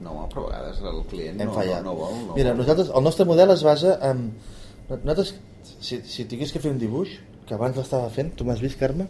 No, però a vegades el client hem fallat. No vol. Mira, nosaltres, el nostre model es basa en... Nosaltres, si tingués que fer un dibuix, que abans l'estava fent, tu m'has vist, Carme,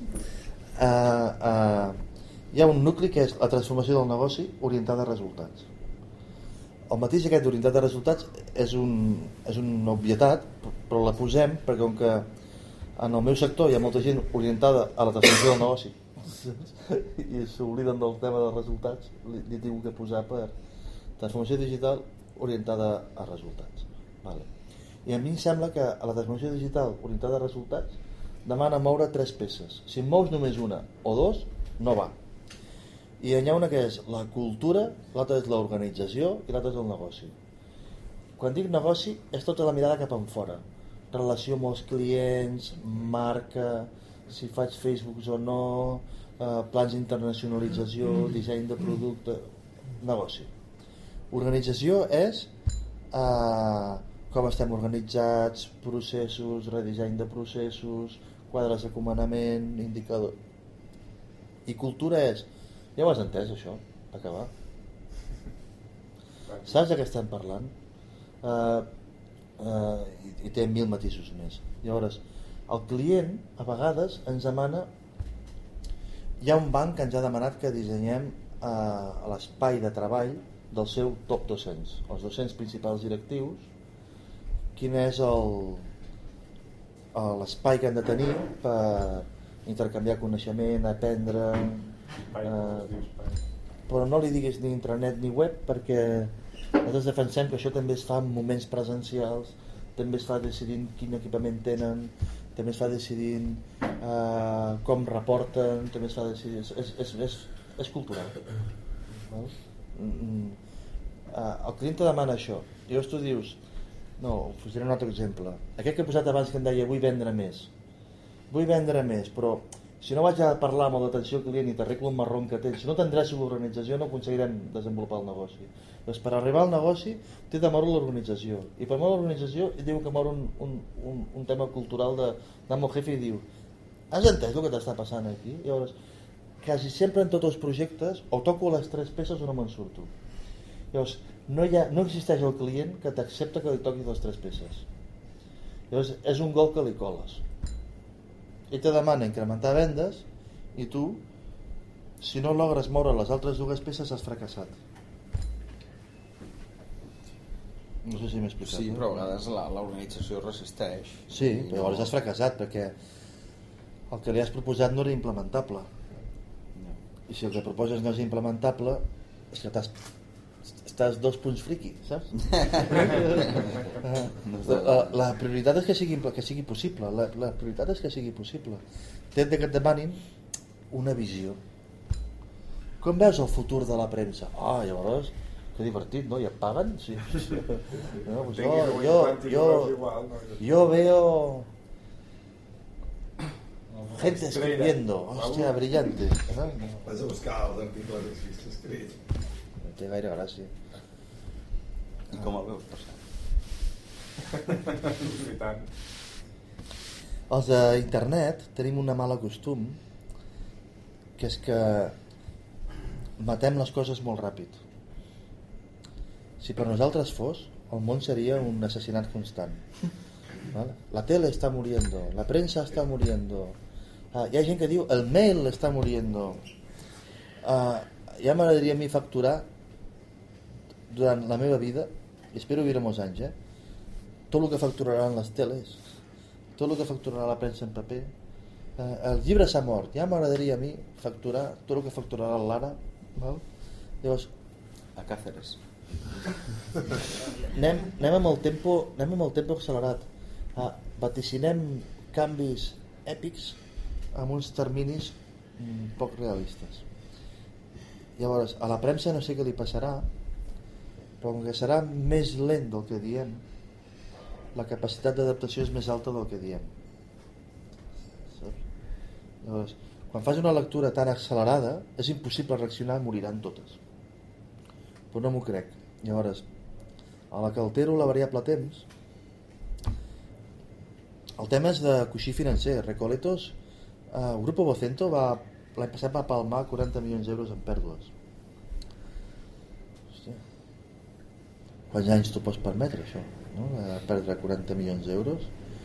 hi ha un nucli que és la transformació del negoci orientada a resultats. El mateix aquest orientat a resultats és una obvietat, però la posem perquè com que en el meu sector hi ha molta gent orientada a la transformació del negoci i s'obliden del tema dels resultats, li he tingut que posar per transformació digital orientada a resultats. Vale. I a mi em sembla que a la transformació digital orientada a resultats demana moure 3 peces. Si en mous només una o 2, no va. I hi ha una que és la cultura, l'altra és l'organització i l'altra és el negoci. Quan dic negoci és tota la mirada cap enfora. Relació amb els clients, marca, si faig Facebook o no, plans d'internacionalització, disseny de producte, negoci. Organització és com estem organitzats, processos, redisseny de processos, quadres de comandament, indicador. I cultura és... Ja ho has entès, això? Acabar? Saps de què estem parlant? I té 1000 matisos més. Llavors, el client, a vegades, ens demana... Hi ha un banc que ens ha demanat que dissenyem l'espai de treball del seu top 200, els 200 principals directius, quin és l'espai que han de tenir per intercanviar coneixement, aprendre... però no li diguis ni intranet ni web, perquè nosaltres defensem que això també es fa en moments presencials, també es fa decidint quin equipament tenen, també es fa decidint com reporten, també es fa decidint... és cultural. El client te demana això, i llavors tu dius, no, us diré un altre exemple, aquest que he posat abans que em deia vull vendre més, però si no vaig a parlar amb l'atenció al client i t'arreglo un marron que tens, si no t'endreço l'organització no aconseguirem desenvolupar el negoci. Doncs per arribar al negoci t'he de moure l'organització, i per moure l'organització diu que moure un tema cultural d'amo jefe i diu, has entès el que t'està passant aquí? I llavors, quasi sempre en tots els projectes o toco les 3 peces o no me'n surto. Llavors, no existeix el client que t'accepta que li toquis les 3 peces. Llavors, és un gol que li coles. Ell te demana incrementar vendes i tu, si no logres moure les altres 2 peces, has fracassat. No sé si m'he explicat. Sí, però a vegades l'organització resisteix. Sí, però llavors has fracassat perquè el que li has proposat no era implementable. I si el que proposes no és implementable, és que estàs 2 punts friqui, saps? La prioritat és que sigui possible. La prioritat és que sigui possible. Té que et demanin una visió. Com veus el futur de la premsa? Llavors, que divertit, no? I et paguen? Sí. No, pues yo veo gente escribiendo, hòstia, brillante. Vas a buscar els articles escrits. No té gaire gràcia. I com el veus passar? Els d'internet tenim una mala costum, que és que matem les coses molt ràpid. Si per nosaltres fos, el món seria un assassinat constant. ¿Vale? La tele está muriendo, la prensa está muriendo, hi ha gent que diu el mail está muriendo. Ja m'agradaria a mi facturar durant la meva vida, i espero viure molts anys, tot el que facturaran les teles, tot el que facturarà la premsa en paper, el llibre s'ha mort, ja m'agradaria a mi facturar tot el que facturarà l'Ara, val? Llavors, a Càceres. anem amb el tempo accelerat, vaticinem canvis èpics amb uns terminis poc realistes. Llavors, a la premsa no sé què li passarà, però com que serà més lent del que diem, la capacitat d'adaptació és més alta del que diem. Llavors, quan fas una lectura tan accelerada, és impossible reaccionar, moriran totes. Però no m'ho crec. Llavors, a la que altero la variable temps, el tema és de coixí financer. Recoletos, Grupo Vocento l'any passat va palmar 40 milions d'euros en pèrdues. Hòstia. quants anys t'ho pots permetre això, no? Perdre 40 milions d'euros.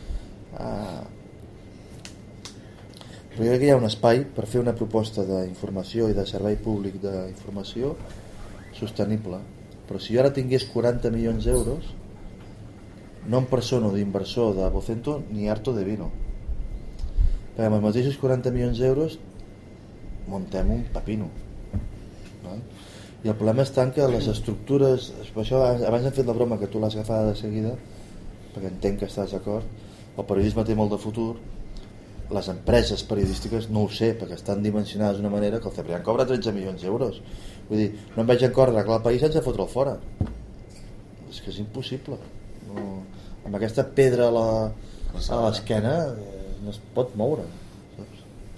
Però jo crec que hi ha un espai per fer una proposta d'informació i de servei públic d'informació sostenible. Però si jo ara tingués 40 milions d'euros, no em persono d'inversor de Vocento ni harto de vino, perquè amb els mateixos 40 milions d'euros muntem un pepino, no? I el problema està en que les estructures, per això abans hem fet la broma que tu l'has agafada de seguida, perquè entenc que estàs d'acord, el periodisme té molt de futur, les empreses periodístiques no ho sé, perquè estan dimensionades d'una manera que el Cebrián cobra 13 milions d'euros, vull dir, no em veig en cor arreglar el país sense fotre'l fora, és que és impossible, no, amb aquesta pedra a l'esquena no es pot moure, saps?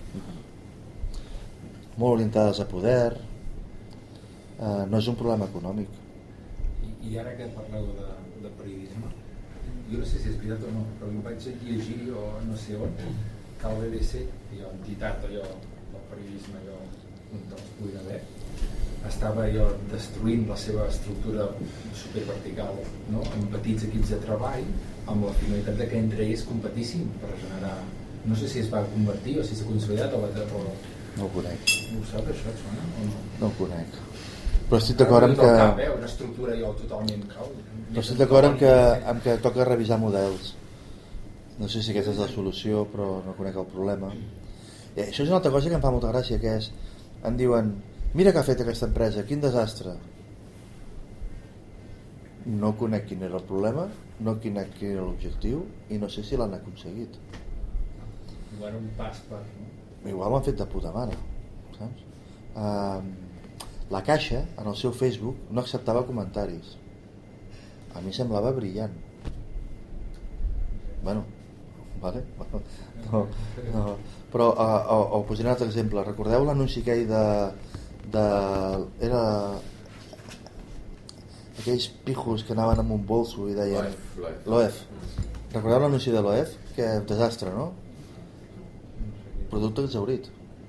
Molt orientades a poder, no és un problema econòmic. I ara que parleu de periodisme, jo no sé si és veritat o no, però em vaig llegir o no sé on que el BBC, allò, entitat allò del periodisme allò on els puguin haver, estava allò destruint la seva estructura supervertical, no? En petits equips de treball amb la finalitat de que entre ells competissin per generar, no sé si es va convertir o si s'ha consolidat o no ho conec. Ho sap això, et sona o no? No ho conec. Però estic d'acord amb que... Una estructura allò totalment cau. Però estic d'acord amb que toca revisar models. No sé si aquesta és la solució, però no conec el problema. I això és una altra cosa que em fa molta gràcia, que és, em diuen, mira què ha fet aquesta empresa, quin desastre. No conec quin era el problema, no conec quin era l'objectiu i no sé si l'han aconseguit. Igual un pas per... Igual m'han fet de puta mare, saps? La Caixa, en el seu Facebook, no acceptava comentaris. A mi semblava brillant. Bueno, vale? No. Però ho posaré un altre exemple. Recordeu l'anunci aquell era aquells pijos que anaven amb un bolso i deien l'OEF. Recordeu l'anunci de l'OEF? Que desastre, no? Producte exhaurit.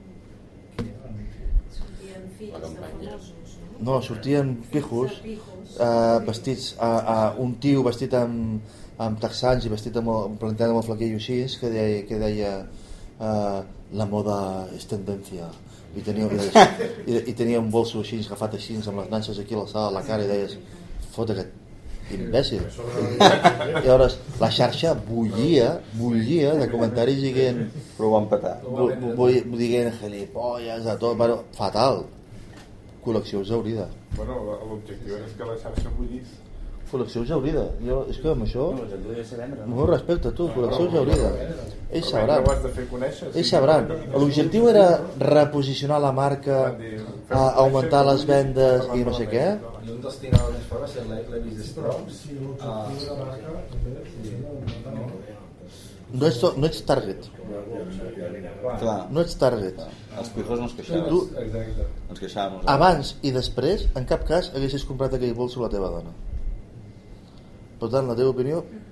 No, sortien pijos vestits un tio vestit amb texans i vestit plantat amb el flaquillo així que deia la moda és tendència i tenia un bolso així agafat així amb les nances aquí a l'alçada de la cara i deies fot aquest imbècil. I llavors la xarxa bullia de comentaris dient però ho van petar dient gilipolles de tot, bueno, fatal. Col·lecció exhaurida. Bueno, l'objectiu és que la xarxa bullís. Col·lecció exhaurida. És que amb això... Molt respecte a tu, col·lecció exhaurida. Ells sabran. Ells sabran. L'objectiu era reposicionar la marca, augmentar les vendes i no sé què. I un dels tiradors més forts va ser l'Elvis Strauss. No ets target. Clar. No ets target. Els pijos no es queixaven. Ens queixàvem. Abans i després, en cap cas haguessis comprat aquell bolso a la teva dona. Per tant, la teva opinió